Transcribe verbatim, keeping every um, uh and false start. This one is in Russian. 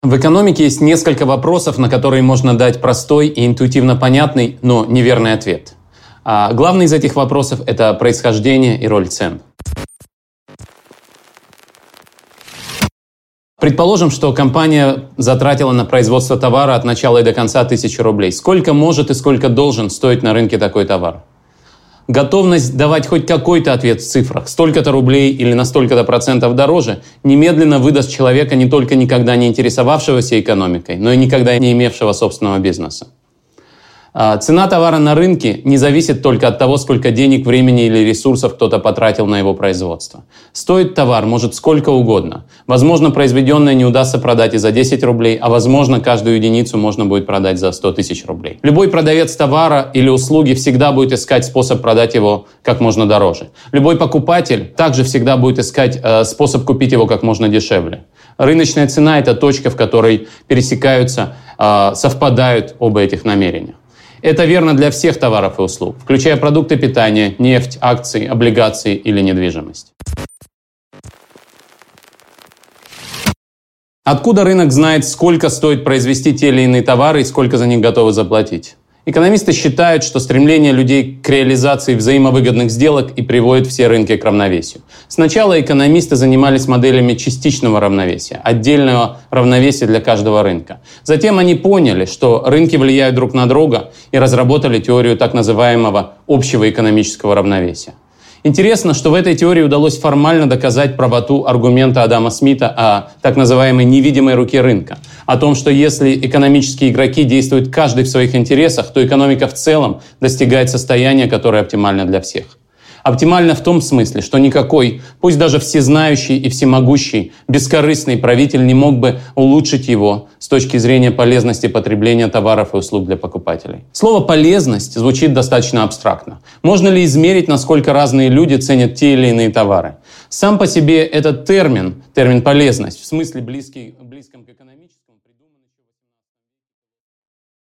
В экономике есть несколько вопросов, на которые можно дать простой и интуитивно понятный, но неверный ответ. А главный из этих вопросов – это происхождение и роль цен. Предположим, что компания затратила на производство товара от начала и до конца тысячу рублей. Сколько может и сколько должен стоить на рынке такой товар? Готовность давать хоть какой-то ответ в цифрах, столько-то рублей или на столько-то процентов дороже, немедленно выдаст человека, не только никогда не интересовавшегося экономикой, но и никогда не имевшего собственного бизнеса. Цена товара на рынке не зависит только от того, сколько денег, времени или ресурсов кто-то потратил на его производство. Стоит товар может сколько угодно. Возможно, произведенное не удастся продать и за десять рублей, а возможно, каждую единицу можно будет продать за сто тысяч рублей. Любой продавец товара или услуги всегда будет искать способ продать его как можно дороже. Любой покупатель также всегда будет искать э, способ купить его как можно дешевле. Рыночная цена – это точка, в которой пересекаются, э, совпадают оба этих намерения. Это верно для всех товаров и услуг, включая продукты питания, нефть, акции, облигации или недвижимость. Откуда рынок знает, сколько стоит произвести те или иные товары и сколько за них готовы заплатить? Экономисты считают, что стремление людей к реализации взаимовыгодных сделок и приводит все рынки к равновесию. Сначала экономисты занимались моделями частичного равновесия, отдельного равновесия для каждого рынка. Затем они поняли, что рынки влияют друг на друга и разработали теорию так называемого общего экономического равновесия. Интересно, что в этой теории удалось формально доказать правоту аргумента Адама Смита о так называемой невидимой руке рынка, о том, что если экономические игроки действуют каждый в своих интересах, то экономика в целом достигает состояния, которое оптимально для всех. Оптимально в том смысле, что никакой, пусть даже всезнающий и всемогущий, бескорыстный правитель не мог бы улучшить его с точки зрения полезности потребления товаров и услуг для покупателей. Слово «полезность» звучит достаточно абстрактно. Можно ли измерить, насколько разные люди ценят те или иные товары? Сам по себе этот термин, термин «полезность», в смысле близкий, близком к экономике,